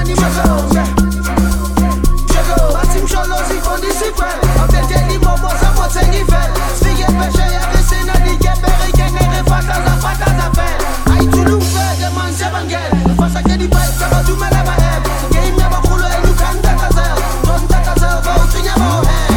mani mazonge Jalo, batim sholozi kondisi kwen Autete di momo sa motengi fel Sfige peche ya resena di keberi kengere fataza fel Ay tulu fe de man sebangel Fasa ke di baik saba du mele ba hem Game ya ba kulo enu kan takazel Ton takazel ba utunya ba o hem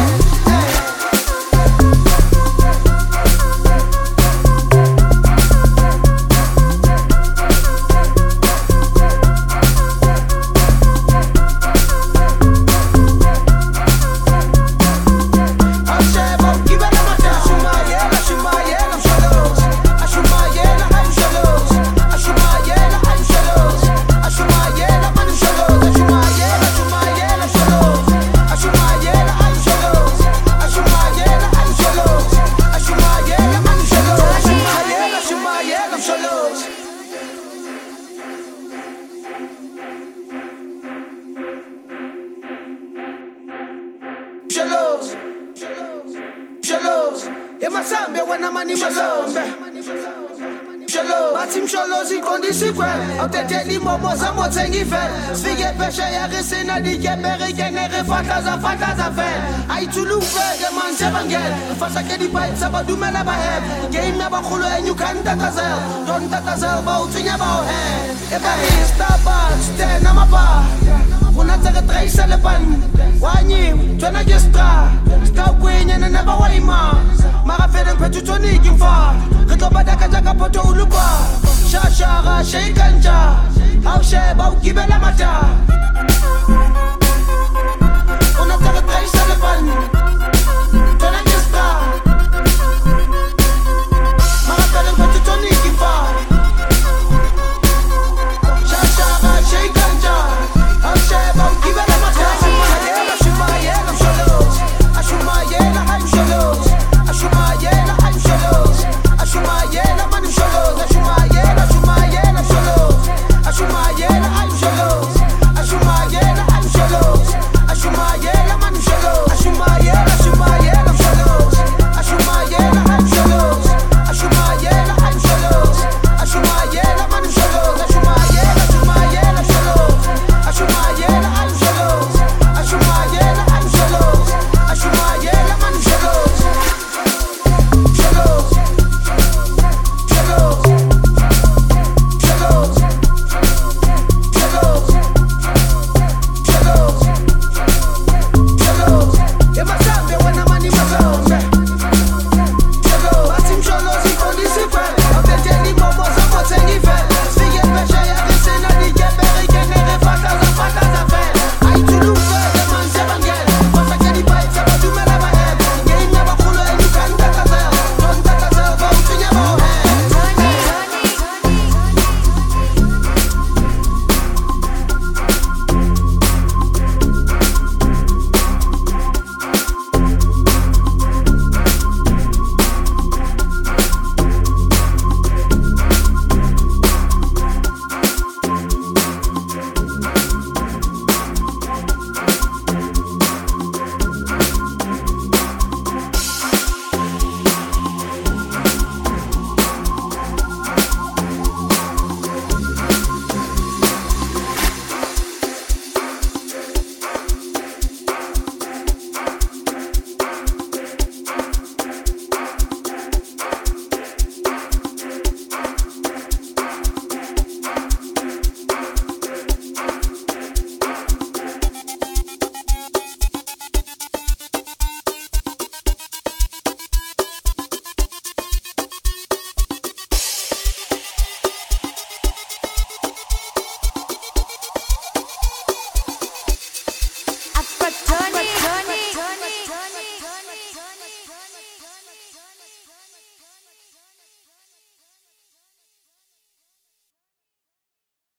Batim sholozi kondisi kwen Autete di momo sa motengi fel Sfige peche ya resena di keberi kengere fataza fel Ay tulu fe de man sebangel Fasa ke di baik saba du mele ba hem Game ya ba kulo enyu kan takazel Don takazel ba utunya ba o hem Eba Starbucks ten amapa Una tere treisa le pan Wanyim, twana gestra Ska kwenye na neba waima Mara feden kwe tutoni kimfa Rito badaka jaka poto ulupa Shashara sheikanja Au sheba ukibela mata